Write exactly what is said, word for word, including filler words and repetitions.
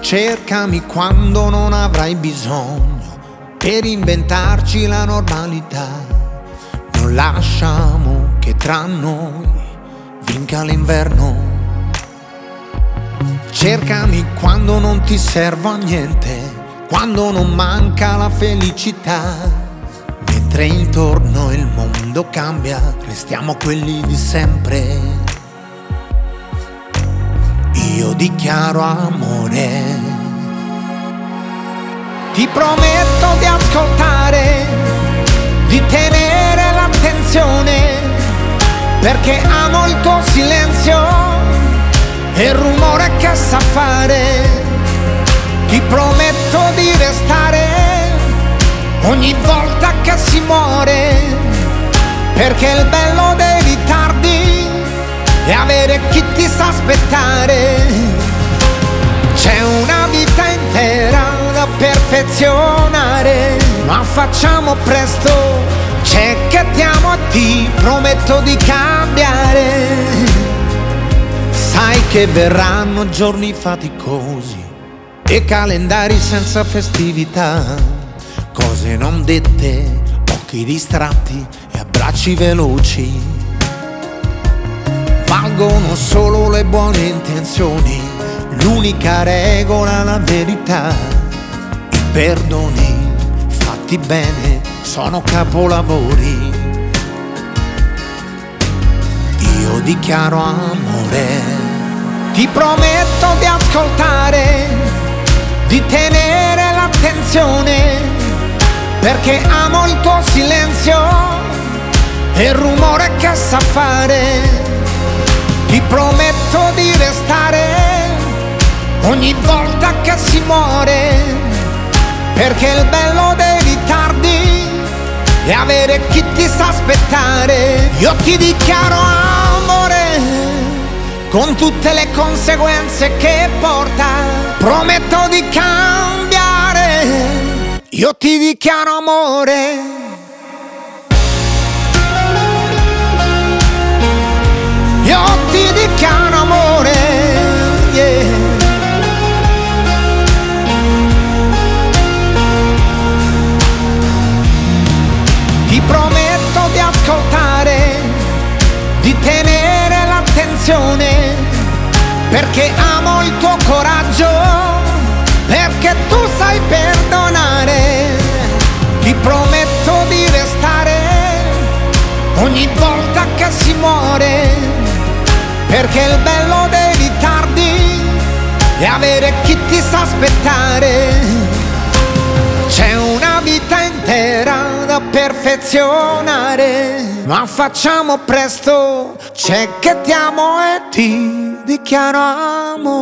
Cercami quando non avrai bisogno per inventarci la normalità. Non lasciamo che tra noi vinca l'inverno. Cercami quando non ti servo a niente, quando non manca la felicità. Mentre intorno il mondo cambia, restiamo quelli di sempre. Io dichiaro amore. Ti prometto di ascoltare, di tenere l'attenzione, perché amo il tuo silenzio e il rumore che sa fare. Ti prometto di restare ogni volta che si muore, perché il bello dei ritardi è avere chi ti sa aspettare. C'è una vita intera da perfezionare, ma facciamo presto. C'è che ti amo e ti prometto di cambiare. Sai che verranno giorni faticosi e calendari senza festività, cose non dette, occhi distratti e abbracci veloci. Valgono solo le buone intenzioni, l'unica regola la verità. I perdoni fatti bene sono capolavori. Io dichiaro amore. Ti prometto di ascoltare, di tenere l'attenzione, perché amo il tuo silenzio e il rumore che sa fare. Ti prometto di restare ogni volta che si muore, perché il bello dei ritardi è avere chi ti sa aspettare. Io ti dichiaro amore, con tutte le conseguenze che porta. Prometto di cambiare. Io ti dichiaro amore. Io ti dichiaro amore, yeah. Ti prometto di ascoltare, di tenere l'attenzione, perché amo il tuo coraggio, perché tu sai perdonare. Ti prometto di restare ogni volta che si muore, perché il bello dei ritardi è avere chi ti sa aspettare. C'è una vita intera da perfezionare, ma facciamo presto. C'è che ti amo e ti dichiaro amore.